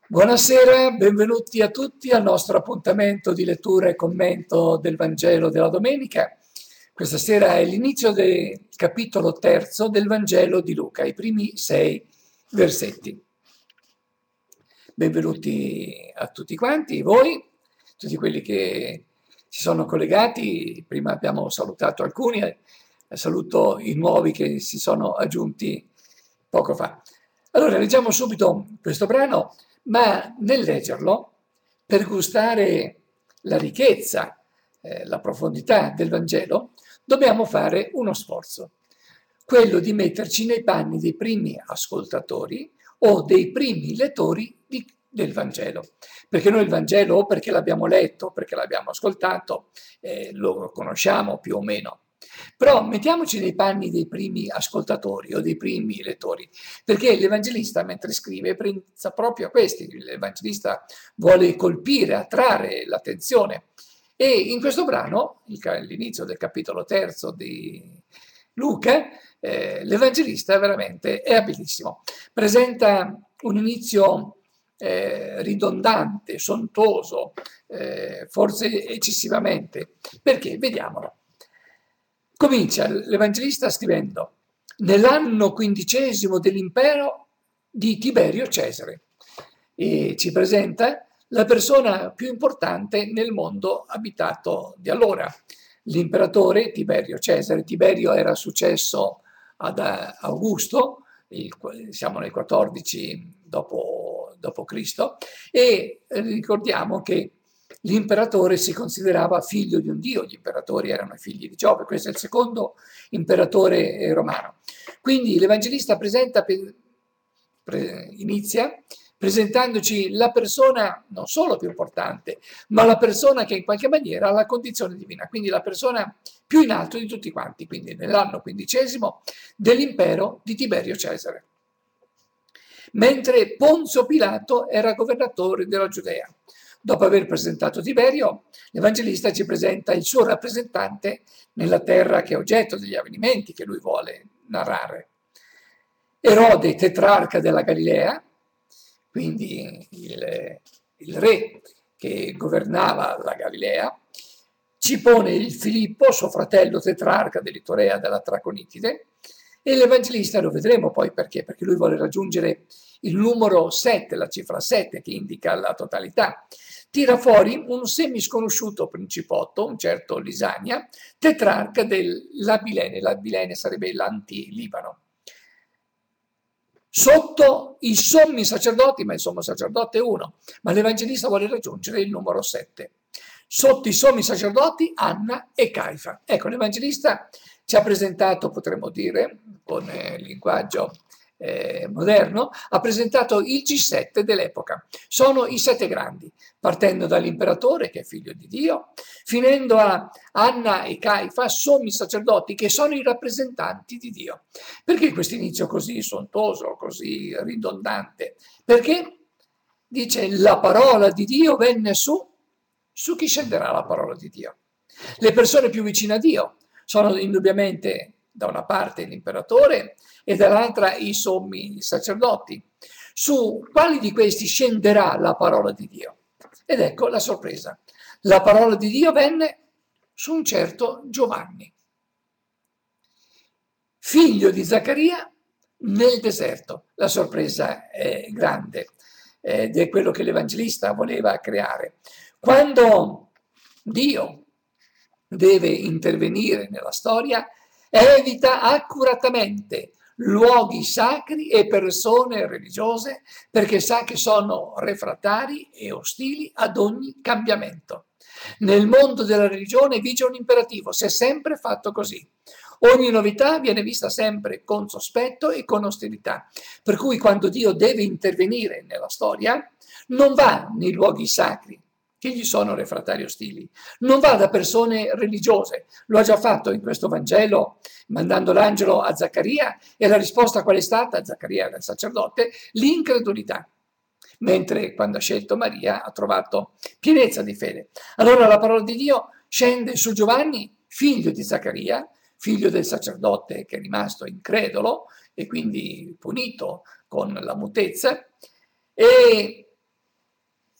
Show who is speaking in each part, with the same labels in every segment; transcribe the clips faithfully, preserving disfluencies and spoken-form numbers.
Speaker 1: Buonasera, benvenuti a tutti al nostro appuntamento di lettura e commento del Vangelo della domenica. Questa sera è l'inizio del capitolo terzo del Vangelo di Luca, i primi sei versetti. Benvenuti a tutti quanti, voi, tutti quelli che si sono collegati. Prima abbiamo salutato alcuni, e saluto i nuovi che si sono aggiunti poco fa. Allora, leggiamo subito questo brano, ma nel leggerlo, per gustare la ricchezza, eh, la profondità del Vangelo, dobbiamo fare uno sforzo, quello di metterci nei panni dei primi ascoltatori o dei primi lettori di, del Vangelo. Perché noi il Vangelo, o perché l'abbiamo letto, o perché l'abbiamo ascoltato, eh, lo conosciamo più o meno. Però mettiamoci nei panni dei primi ascoltatori o dei primi lettori, perché l'Evangelista, mentre scrive, pensa proprio a questi. L'Evangelista vuole colpire, attrarre l'attenzione. E in questo brano, all'inizio del capitolo terzo di Luca, eh, l'Evangelista veramente è abilissimo. Presenta un inizio eh, ridondante, sontuoso, eh, forse eccessivamente. Perché? Vediamolo. Comincia l'Evangelista scrivendo: nell'anno quindicesimo dell'impero di Tiberio Cesare, e ci presenta la persona più importante nel mondo abitato di allora, l'imperatore Tiberio Cesare. Tiberio era successo ad Augusto, il, siamo nel quattordici dopo, dopo Cristo, e ricordiamo che l'imperatore si considerava figlio di un dio, gli imperatori erano i figli di Giove, questo è il secondo imperatore romano. Quindi l'Evangelista presenta, pre, inizia presentandoci la persona non solo più importante, ma la persona che in qualche maniera ha la condizione divina, quindi la persona più in alto di tutti quanti, quindi nell'anno quindicesimo dell'impero di Tiberio Cesare. Mentre Ponzio Pilato era governatore della Giudea. Dopo aver presentato Tiberio, l'Evangelista ci presenta il suo rappresentante nella terra che è oggetto degli avvenimenti che lui vuole narrare. Erode, tetrarca della Galilea, quindi il, il re che governava la Galilea, ci pone il Filippo, suo fratello tetrarca dell'Itorea della Traconitide, e l'Evangelista, lo vedremo poi perché, perché lui vuole raggiungere il numero sette, la cifra sette che indica la totalità, tira fuori un semisconosciuto principotto, un certo Lisania, tetrarca dell'Abilene. L'Abilene sarebbe l'anti-Libano. Sotto i sommi sacerdoti, ma il sommo sacerdote è uno, ma l'Evangelista vuole raggiungere il numero sette. Sotto i sommi sacerdoti Anna e Caifa. Ecco, l'Evangelista ci ha presentato, potremmo dire, con il linguaggio eh, moderno, ha presentato il G sette dell'epoca. Sono i sette grandi, partendo dall'imperatore, che è figlio di Dio, finendo a Anna e Caifa, sommi sacerdoti, che sono i rappresentanti di Dio. Perché questo inizio così sontuoso, così ridondante? Perché dice: la parola di Dio venne su, su chi scenderà la parola di Dio? Le persone più vicine a Dio sono indubbiamente da una parte l'imperatore e dall'altra i sommi sacerdoti. Su quali di questi scenderà la parola di Dio? Ed ecco la sorpresa. La parola di Dio venne su un certo Giovanni, figlio di Zaccaria, nel deserto. La sorpresa è grande ed è quello che l'Evangelista voleva creare. Quando Dio deve intervenire nella storia, evita accuratamente luoghi sacri e persone religiose, perché sa che sono refrattari e ostili ad ogni cambiamento. Nel mondo della religione vige un imperativo, si è sempre fatto così. Ogni novità viene vista sempre con sospetto e con ostilità, per cui quando Dio deve intervenire nella storia non va nei luoghi sacri che gli sono refrattari ostili, non va da persone religiose. Lo ha già fatto in questo Vangelo mandando l'angelo a Zaccaria, e la risposta qual è stata? Zaccaria era il sacerdote: l'incredulità. Mentre quando ha scelto Maria ha trovato pienezza di fede. Allora la parola di Dio scende su Giovanni, figlio di Zaccaria, figlio del sacerdote che è rimasto incredulo e quindi punito con la mutezza, e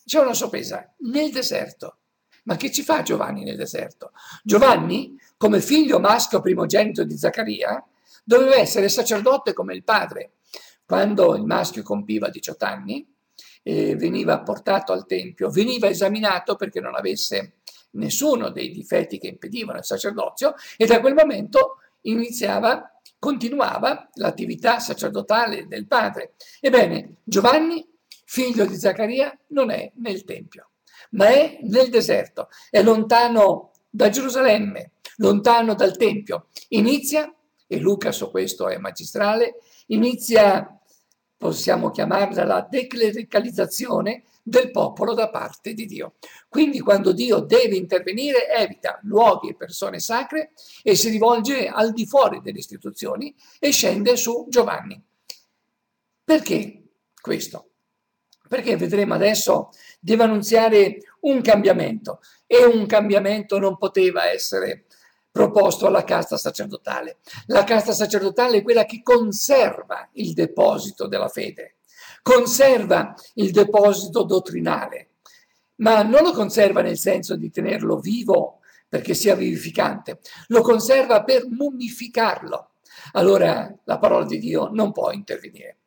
Speaker 1: c'è una sorpresa, nel deserto. Ma che ci fa Giovanni nel deserto? Giovanni, come figlio maschio primogenito di Zaccaria, doveva essere sacerdote come il padre. Quando il maschio compiva diciotto anni, eh, veniva portato al tempio, veniva esaminato perché non avesse nessuno dei difetti che impedivano il sacerdozio, e da quel momento iniziava, continuava l'attività sacerdotale del padre. Ebbene, Giovanni, figlio di Zaccaria, non è nel tempio, ma è nel deserto, è lontano da Gerusalemme, lontano dal tempio. Inizia, e Luca su questo è magistrale, inizia, possiamo chiamarla la declericalizzazione del popolo da parte di Dio. Quindi quando Dio deve intervenire, evita luoghi e persone sacre e si rivolge al di fuori delle istituzioni e scende su Giovanni. Perché questo? Perché vedremo adesso deve annunziare un cambiamento, e un cambiamento non poteva essere proposto alla casta sacerdotale. La casta sacerdotale è quella che conserva il deposito della fede, conserva il deposito dottrinale, ma non lo conserva nel senso di tenerlo vivo perché sia vivificante, lo conserva per mummificarlo. Allora la parola di Dio non può intervenire.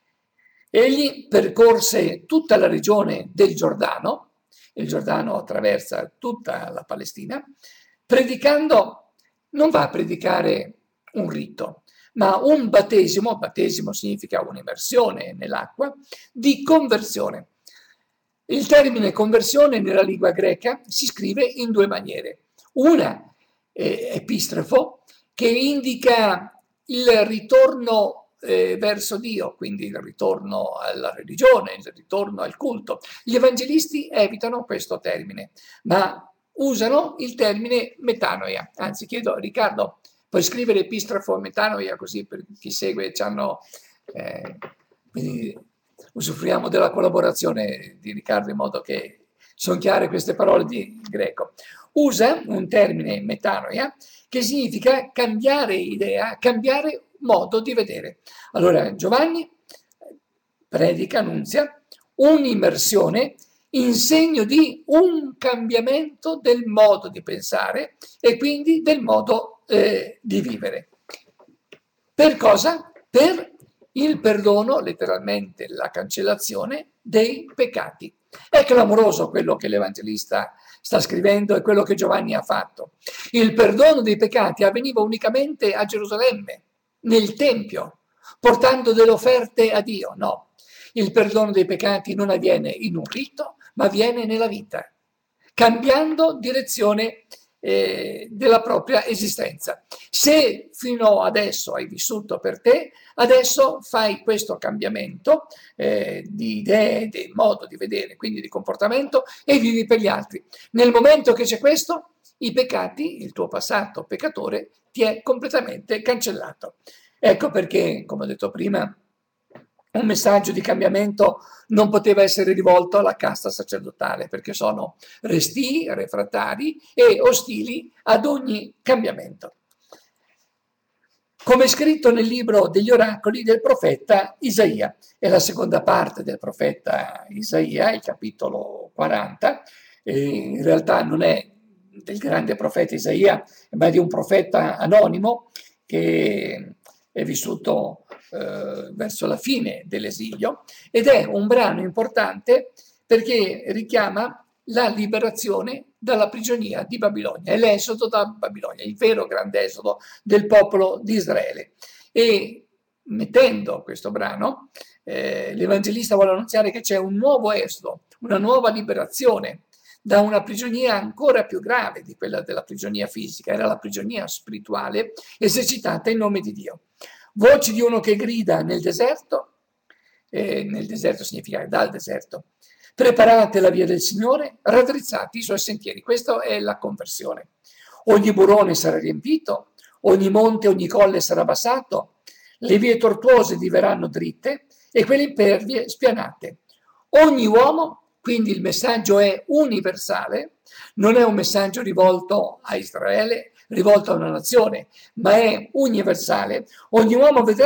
Speaker 1: Egli percorse tutta la regione del Giordano, il Giordano attraversa tutta la Palestina, predicando, non va a predicare un rito, ma un battesimo, battesimo significa un'immersione nell'acqua, di conversione. Il termine conversione nella lingua greca si scrive in due maniere. Una è epistrefo, che indica il ritorno Eh, verso Dio, quindi il ritorno alla religione, il ritorno al culto. Gli evangelisti evitano questo termine, ma usano il termine metanoia. Anzi, chiedo a Riccardo, puoi scrivere epistrafo metanoia, così per chi segue ci hanno, eh, quindi usufruiamo della collaborazione di Riccardo in modo che sono chiare queste parole di greco. Usa un termine metanoia che significa cambiare idea, cambiare modo di vedere. Allora Giovanni predica, annunzia un'immersione in segno di un cambiamento del modo di pensare e quindi del modo eh, di vivere. Per cosa? Per il perdono, letteralmente la cancellazione dei peccati. È clamoroso quello che l'Evangelista sta scrivendo e quello che Giovanni ha fatto. Il perdono dei peccati avveniva unicamente a Gerusalemme, nel Tempio, portando delle offerte a Dio. No, il perdono dei peccati non avviene in un rito, ma avviene nella vita, cambiando direzione eh, della propria esistenza. Se fino adesso hai vissuto per te, adesso fai questo cambiamento eh, di idee, di modo di vedere, quindi di comportamento, e vivi per gli altri. Nel momento che c'è questo, i peccati, il tuo passato peccatore, ti è completamente cancellato. Ecco perché, come ho detto prima, un messaggio di cambiamento non poteva essere rivolto alla casta sacerdotale, perché sono restii, refrattari e ostili ad ogni cambiamento. Come è scritto nel libro degli oracoli del profeta Isaia, è la seconda parte del profeta Isaia, il capitolo quaranta, e in realtà non è del grande profeta Isaia, ma di un profeta anonimo che è vissuto eh, verso la fine dell'esilio, ed è un brano importante perché richiama la liberazione dalla prigionia di Babilonia, è l'esodo da Babilonia, il vero grande esodo del popolo di Israele. E mettendo questo brano, eh, l'Evangelista vuole annunziare che c'è un nuovo esodo, una nuova liberazione da una prigionia ancora più grave di quella della prigionia fisica, era la prigionia spirituale esercitata in nome di Dio. Voci di uno che grida nel deserto, eh, nel deserto significa dal deserto, preparate la via del Signore, raddrizzati i suoi sentieri. Questa è la conversione. Ogni burrone sarà riempito, ogni monte, ogni colle sarà abbassato, le vie tortuose diverranno dritte e quelle impervie spianate. Ogni uomo, quindi il messaggio è universale, non è un messaggio rivolto a Israele, rivolto a una nazione, ma è universale. Ogni uomo vedrà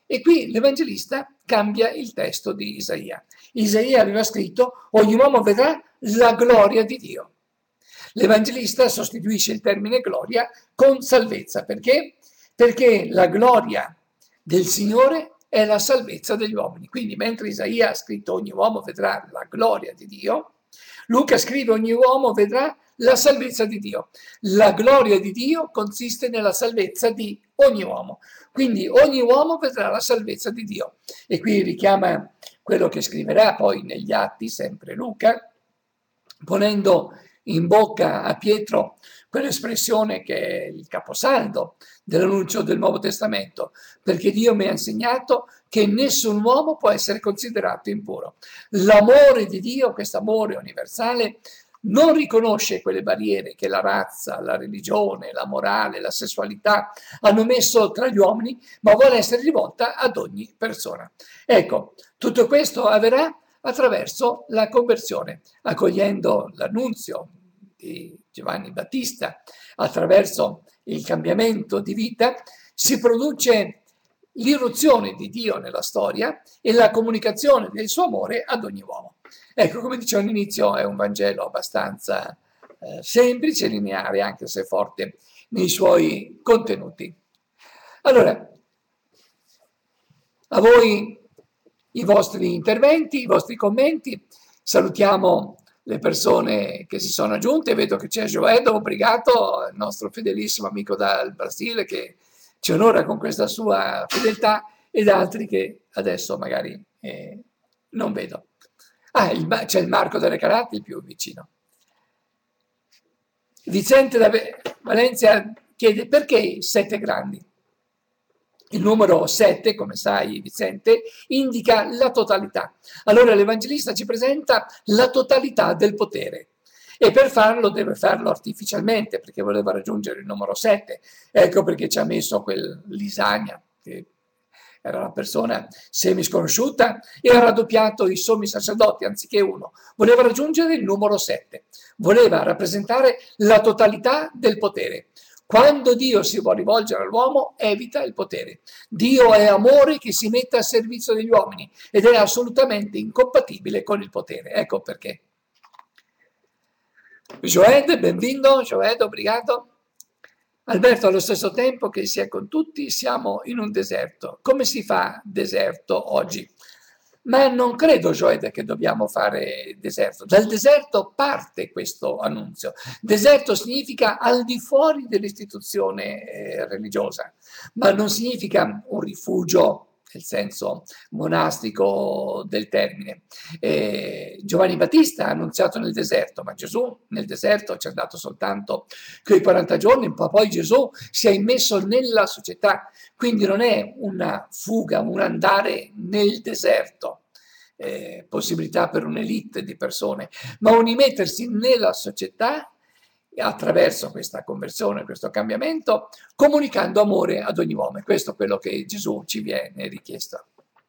Speaker 1: E qui l'Evangelista cambia il testo di Isaia. Isaia aveva scritto: ogni uomo vedrà la gloria di Dio. L'Evangelista sostituisce il termine gloria con salvezza. Perché? Perché la gloria del Signore è la salvezza degli uomini. Quindi mentre Isaia ha scritto ogni uomo vedrà la gloria di Dio, Luca scrive ogni uomo vedrà la salvezza di Dio. La gloria di Dio consiste nella salvezza di ogni uomo. Quindi ogni uomo vedrà la salvezza di Dio. E qui richiama quello che scriverà poi negli Atti, sempre Luca, ponendo in bocca a Pietro quell'espressione che è il caposaldo dell'annuncio del Nuovo Testamento, perché Dio mi ha insegnato che nessun uomo può essere considerato impuro. L'amore di Dio, questo amore universale, non riconosce quelle barriere che la razza, la religione, la morale, la sessualità hanno messo tra gli uomini, ma vuole essere rivolta ad ogni persona. Ecco, tutto questo avverrà attraverso la conversione, accogliendo l'annunzio di Giovanni Battista, attraverso il cambiamento di vita, si produce l'irruzione di Dio nella storia e la comunicazione del suo amore ad ogni uomo. Ecco, come dicevo all'inizio, è un Vangelo abbastanza eh, semplice, lineare, anche se forte nei suoi contenuti. Allora, a voi i vostri interventi, i vostri commenti. Salutiamo le persone che si sono aggiunte. Vedo che c'è Joedo Brigato, il nostro fedelissimo amico dal Brasile, che ci onora con questa sua fedeltà, ed altri che adesso magari eh, non vedo. Ah, il, c'è il Marco delle Carate, il più vicino. Vicente da Valencia chiede: perché sette grandi? Il numero sette, come sai Vicente, indica la totalità. Allora l'Evangelista ci presenta la totalità del potere. E per farlo deve farlo artificialmente, perché voleva raggiungere il numero sette. Ecco perché ci ha messo quel Lisania, che era una persona semisconosciuta, e ha raddoppiato i sommi sacerdoti, anziché uno. Voleva raggiungere il numero sette. Voleva rappresentare la totalità del potere. Quando Dio si vuole rivolgere all'uomo, evita il potere. Dio è amore che si mette a servizio degli uomini ed è assolutamente incompatibile con il potere. Ecco perché. Joed, benvenuto, Joed, obrigado. Alberto, allo stesso tempo che si è con tutti, siamo in un deserto. Come si fa deserto oggi? Ma non credo, Joed, che dobbiamo fare deserto. Dal deserto parte questo annunzio. Deserto significa al di fuori dell'istituzione eh, religiosa, ma non significa un rifugio nel senso monastico del termine. Eh, Giovanni Battista ha annunziato nel deserto, ma Gesù nel deserto ci è andato soltanto quei quaranta giorni, ma poi Gesù si è immesso nella società, quindi non è una fuga, un andare nel deserto, eh, possibilità per un'elite di persone, ma un immettersi nella società attraverso questa conversione, questo cambiamento, comunicando amore ad ogni uomo. Questo è quello che Gesù ci viene richiesto.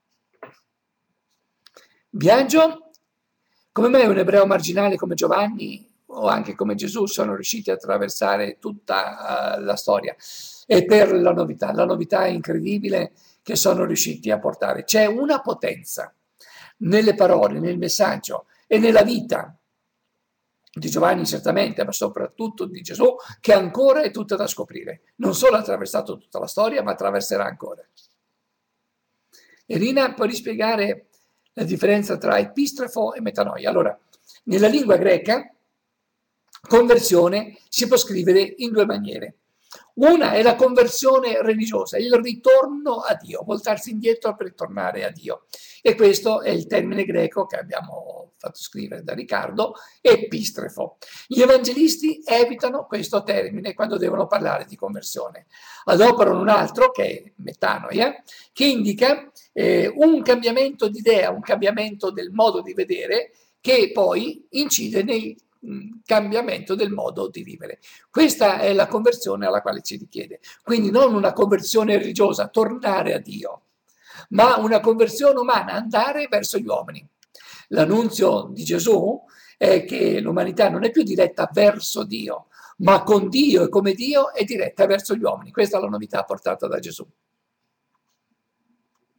Speaker 1: Biagio, come mai un ebreo marginale come Giovanni o anche come Gesù sono riusciti a attraversare tutta uh, la storia? E per la novità, la novità incredibile che sono riusciti a portare. C'è una potenza nelle parole, nel messaggio e nella vita di Giovanni certamente, ma soprattutto di Gesù, che ancora è tutta da scoprire. Non solo ha attraversato tutta la storia, ma attraverserà ancora. Irina, puoi rispiegare la differenza tra epistrefo e metanoia? Allora, nella lingua greca, conversione si può scrivere in due maniere. Una è la conversione religiosa, il ritorno a Dio, voltarsi indietro per tornare a Dio. E questo è il termine greco che abbiamo fatto scrivere da Riccardo, epistrefo. Gli evangelisti evitano questo termine quando devono parlare di conversione. Adoperano un altro, che è metanoia, che indica eh, un cambiamento di idea, un cambiamento del modo di vedere, che poi incide nel cambiamento del modo di vivere. Questa è la conversione alla quale ci richiede. Quindi non una conversione religiosa, tornare a Dio, ma una conversione umana, andare verso gli uomini. L'annunzio di Gesù è che l'umanità non è più diretta verso Dio, ma con Dio e come Dio è diretta verso gli uomini. Questa è la novità portata da Gesù.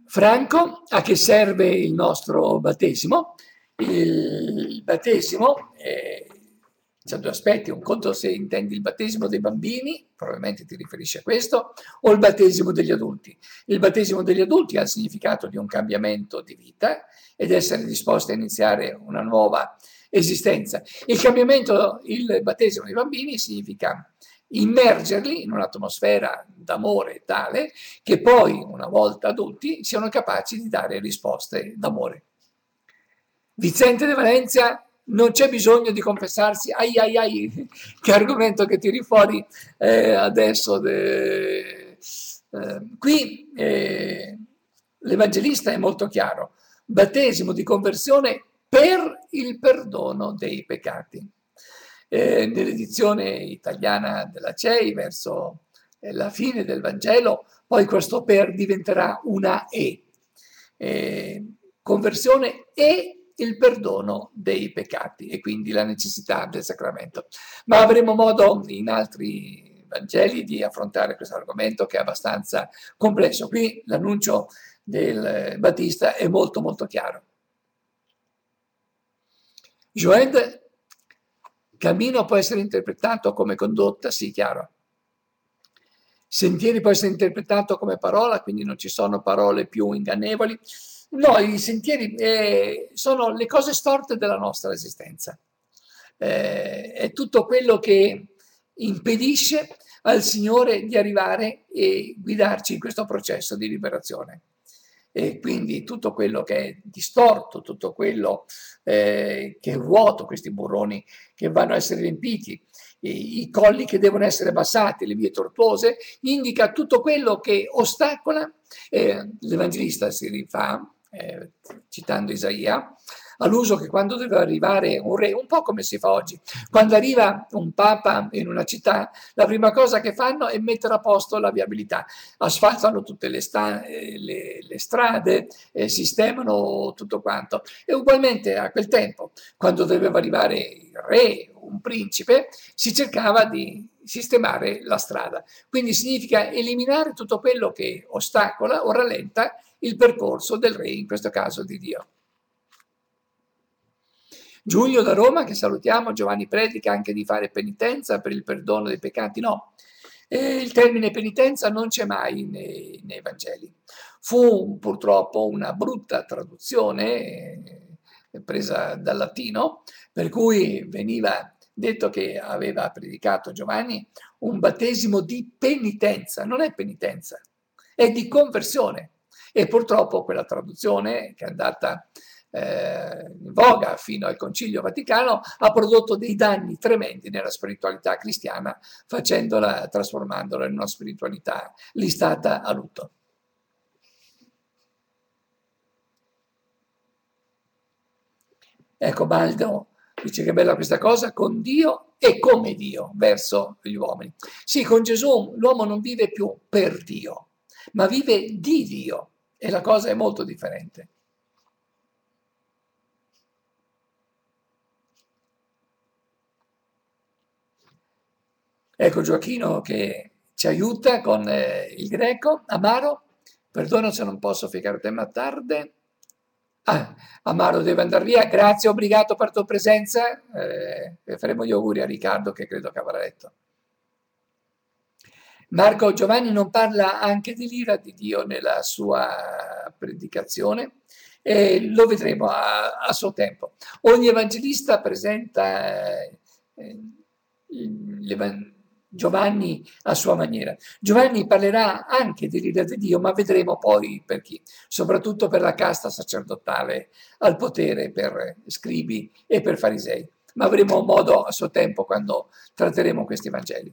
Speaker 1: Franco, a che serve il nostro battesimo? Il battesimo eh, c'è due aspetti: un conto se intendi il battesimo dei bambini, probabilmente ti riferisci a questo, o il battesimo degli adulti. Il battesimo degli adulti ha il significato di un cambiamento di vita ed essere disposti a iniziare una nuova esistenza. Il cambiamento, il battesimo dei bambini significa immergerli in un'atmosfera d'amore tale che poi, una volta adulti, siano capaci di dare risposte d'amore. Vicente De Valencia, non c'è bisogno di confessarsi, ai ai ai, che argomento che tiri fuori eh, adesso. De, eh, qui eh, l'Evangelista è molto chiaro: battesimo di conversione per il perdono dei peccati. Eh, nell'edizione italiana della C E I, verso la fine del Vangelo, poi questo per diventerà una E. Eh, conversione e il perdono dei peccati, e quindi la necessità del sacramento. Ma avremo modo in altri Vangeli di affrontare questo argomento, che è abbastanza complesso. Qui l'annuncio del Battista è molto molto chiaro. Joed, cammino può essere interpretato come condotta, sì, chiaro. Sentieri può essere interpretato come parola, quindi non ci sono parole più ingannevoli. No, i sentieri eh, sono le cose storte della nostra esistenza. Eh, è tutto quello che impedisce al Signore di arrivare e guidarci in questo processo di liberazione. E quindi tutto quello che è distorto, tutto quello eh, che è vuoto, questi burroni che vanno a essere riempiti, i, i colli che devono essere abbassati, le vie tortuose, indica tutto quello che ostacola. Eh, l'Evangelista si rifà, eh, citando Isaia, all'uso che quando deve arrivare un re, un po' come si fa oggi, quando arriva un papa in una città, la prima cosa che fanno è mettere a posto la viabilità, asfaltano tutte le, sta- le, le strade, eh, sistemano tutto quanto. E ugualmente a quel tempo, quando doveva arrivare il re, un principe, si cercava di sistemare la strada. Quindi significa eliminare tutto quello che ostacola o rallenta il percorso del re, in questo caso di Dio. Giulio da Roma, che salutiamo. Giovanni predica anche di fare penitenza per il perdono dei peccati. No, eh, il termine penitenza non c'è mai nei, nei Vangeli. Fu purtroppo una brutta traduzione eh, presa dal latino, per cui veniva detto che aveva predicato Giovanni un battesimo di penitenza. Non è penitenza, è di conversione. E purtroppo quella traduzione, che è andata eh, in voga fino al Concilio Vaticano, ha prodotto dei danni tremendi nella spiritualità cristiana, facendola, trasformandola in una spiritualità listata a lutto. Ecco, Baldo dice che bella questa cosa, con Dio e come Dio verso gli uomini. Sì, con Gesù l'uomo non vive più per Dio, ma vive di Dio, e la cosa è molto differente. Ecco Gioachino che ci aiuta con eh, il greco. Amaro, perdona se non posso ficcare ma tarde. Ah, Amaro deve andare via, grazie, obbligato per tua presenza, eh, e faremo gli auguri a Riccardo, che credo che avrà letto. Marco Giovanni non parla anche dell'ira di Dio nella sua predicazione, e lo vedremo a, a suo tempo. Ogni evangelista presenta eh, Giovanni a sua maniera. Giovanni parlerà anche dell'ira di Dio, ma vedremo poi per chi, soprattutto per la casta sacerdotale al potere, per scribi e per farisei. Ma avremo modo a suo tempo quando tratteremo questi Vangeli.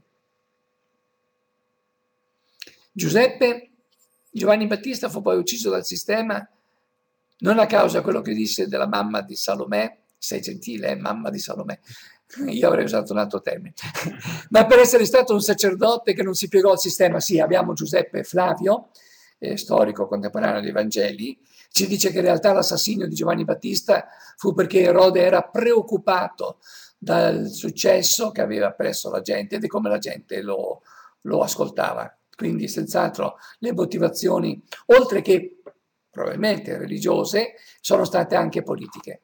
Speaker 1: Giuseppe, Giovanni Battista fu poi ucciso dal sistema, non a causa di quello che disse della mamma di Salomè, sei gentile, eh, mamma di Salomè, io avrei usato un altro termine, ma per essere stato un sacerdote che non si piegò al sistema. Sì, abbiamo Giuseppe Flavio, eh, storico contemporaneo dei Vangeli, ci dice che in realtà l'assassinio di Giovanni Battista fu perché Erode era preoccupato dal successo che aveva presso la gente e di come la gente lo, lo ascoltava. Quindi senz'altro le motivazioni, oltre che probabilmente religiose, sono state anche politiche.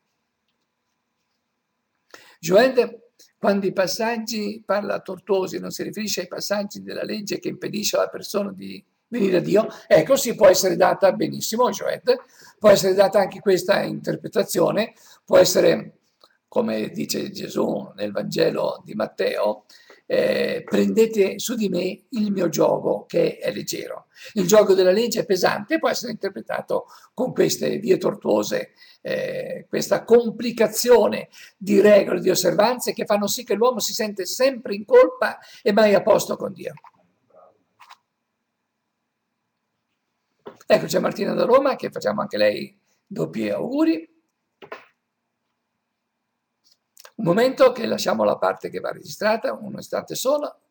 Speaker 1: Joël, quando i passaggi, parla a Tortosi, non si riferisce ai passaggi della legge che impedisce alla persona di venire a Dio, ecco, si può essere data benissimo, Joël, può essere data anche questa interpretazione, può essere, come dice Gesù nel Vangelo di Matteo, eh, prendete su di me il mio giogo che è leggero. Il giogo della legge è pesante e può essere interpretato con queste vie tortuose, eh, questa complicazione di regole, di osservanze che fanno sì che l'uomo si sente sempre in colpa e mai a posto con Dio. Ecco, c'è Martina da Roma, che facciamo anche lei doppi auguri. Un momento che lasciamo la parte che va registrata, un istante solo.